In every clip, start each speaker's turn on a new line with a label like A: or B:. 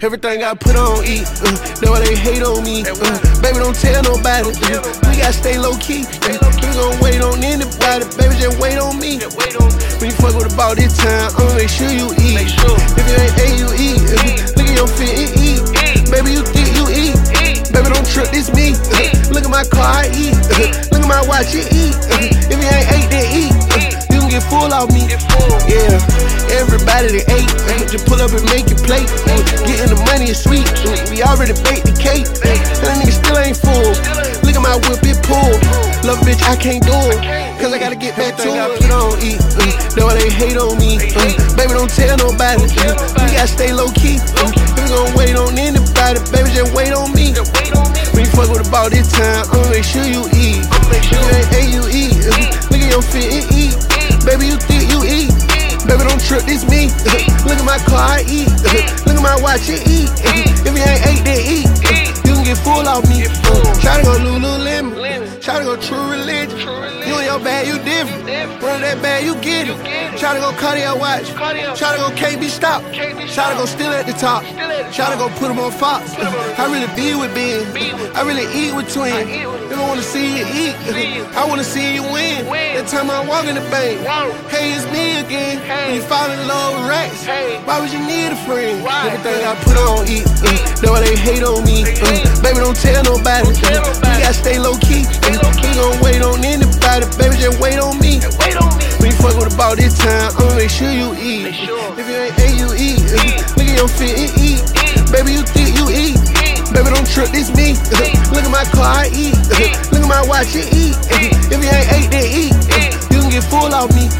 A: Everything I put on eat, that's why they hate on me. Baby, don't tell nobody. We gotta stay low key. We gon' wait on anybody. Baby, just wait on me. When you fuck with about this time, I'ma make sure you eat. If you ain't ate, you eat. Look at your fit and eat. Baby, you think you eat. Baby, don't trip, this me. Look at my car, I eat. Look at my watch, you eat. If you ain't ate, then eat. You can get full off me. Yeah, everybody that ate. Just pull up and make your plate. Getting the money is sweet. We already baked the cake. That nigga still ain't full. Look at my whip, it pull. Love a bitch, I can't do it. Cause I gotta get back to it. I put on eat. That's why they hate on me. Baby, don't tell nobody. We gotta stay low key. We gon' wait on anybody. Baby, just wait on me. When you fuck with about this time, I'ma make sure you eat. If you ain't ate, you eat. Look at your fit and eat. Baby, you think you eat. Baby, don't trip, this me. Look at my car, I eat. Look at my watch, you eat. If you ain't ate, then eat. You can get full off me. Try to go Lululemon. Try to go True Religion. You in your bag, you different. Run that bag, you get it. Try to go Cartier watch. Try to go KB stop. Try to go still at the top. Try to go put them on Fox. I really be with Ben. I really eat with twins. They don't wanna see you eat. I wanna see you win. That time I walk in the bank. Hey, it's me again. When you fall in love with rats, why would you need a friend? Everything I put on eat. That's why they hate on me. Baby, don't tell nobody. We gotta stay low key. We gon' wait on anybody. Baby, just wait on me. When you fuck with about this time, I'ma make sure you eat. If you ain't ate, you eat. Look at your fit and eat. Baby, you think you eat. Baby, don't trip, this me. Look at my car, I eat. Look at my watch, you eat. If you ain't ate, then eat. You can get full off me.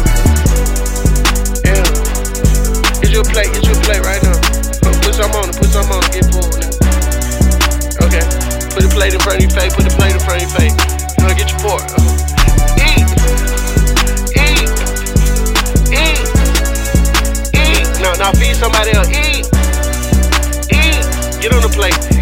A: Yeah. Get you a plate right now. Put some on it, get full now. Okay. Put the plate in front of your face, Now get your fork. Eat. Now feed somebody else. Eat. Get on the plate.